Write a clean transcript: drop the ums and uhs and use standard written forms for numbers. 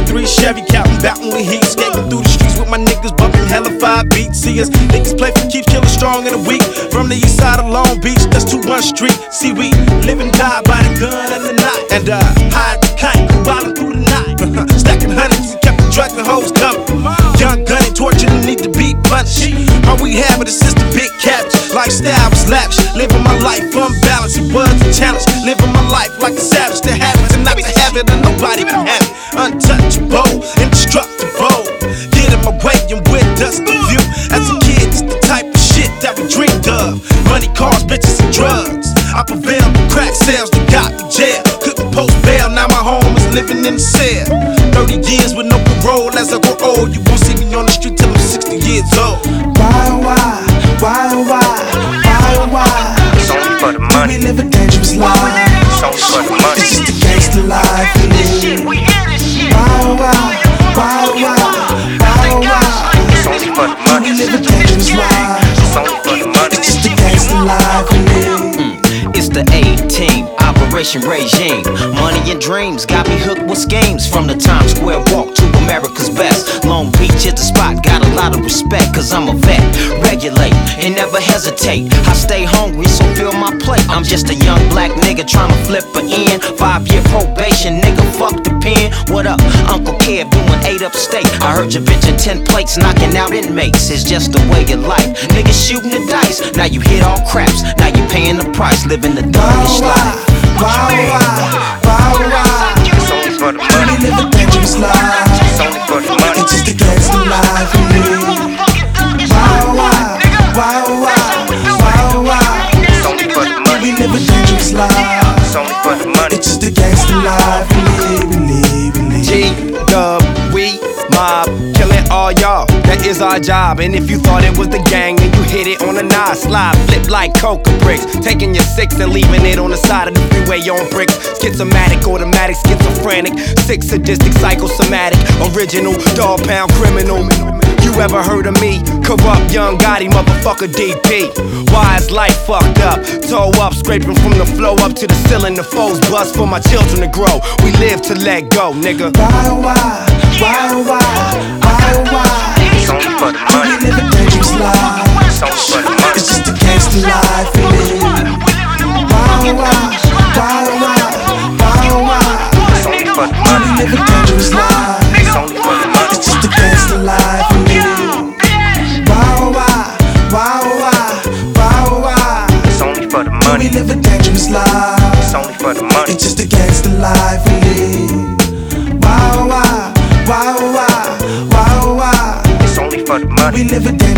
93 Chevy, counting back when we heat. Skating through the streets with my niggas, bumping hella 5 beats. See us niggas play for keeps, killing strong in a week. From the east side of Long Beach, that's 21 Street. See, we live and die by the gun and the knife. And hide the kite, wildin' through the night. Stacking hundreds, kept the drugs and hoes covered. Young gunning, tortured and need to be punished. All we have is the big cabbage. Lifestyle was lavish, living my life unbalanced. It was a challenge, living my life like a savage. To have it and not to have it, and nobody can have it. Untouchable, indestructible. Get in my way and with dust the view. As a kid, it's the type of shit that we dreamed of. Money, cars, bitches, and drugs. I prevailed with crack sales that got me jail. Couldn't post bail, now my home is living in the cell. 30 years with no parole as I grow old. You won't see me on the street till I'm 60 years old. Why, oh why? Why, oh why? Why, oh why? It's only for the money. We live a dangerous life. It's only for the money. It's just a gangster life we live. Why, oh why? Why, oh why? Why, oh why? It's only for the money. We live a dangerous life. It's only for the money. It's just a gangster life we live. It's the A-Team, Operation Regime. Money and dreams got me hooked with schemes. From the Times Square walk to America's best. Long Beach is the spot, got a lot of respect. Cause I'm a vet, regulate and never hesitate. I stay hungry, so fill my plate. I'm just a young black nigga trying to flip an end. 5-year probation, nigga, fuck the pen. What up, Uncle Kev doing 8 upstate. I heard your bitch in 10 plates, knocking out inmates. It's just the way of life, niggas shooting the dice. Now you hit all craps, now you paying the price. Living the darkest life. Why, why? Why? It's only for the money. We live a dangerous life. It's only for the money. It's just a gangster life we live. Why? Why? It's only for the money. We live a dangerous life. It's only for the money. It's just a gangster life we live. G-Dub, we mob, killing all y'all, that is our job. And if you thought it was the gang, then you hit it on a nine slide. Flip like coca bricks, taking your 6 and leaving it on the side of the freeway on bricks. Schizomatic, automatic, schizophrenic, sick, sadistic, psychosomatic, original, dog pound criminal. You ever heard of me? Corrupt young Gotti, motherfucker DP. Why is life fucked up? Toe up, scraping from the flow up to the ceiling. The foes bust for my children to grow. We live to let go, nigga. Why? It's only for the money. We live a dangerous life. It's only for the money. It's just a gangster life we live. Why? It's only for the money. We live a dangerous life. It's only for the money. It's just a gangster life we live. Why? It's only for the money. We live a dangerous life. It's only for the money. It's just a gangster life we live. Why? It's only for the money. We live a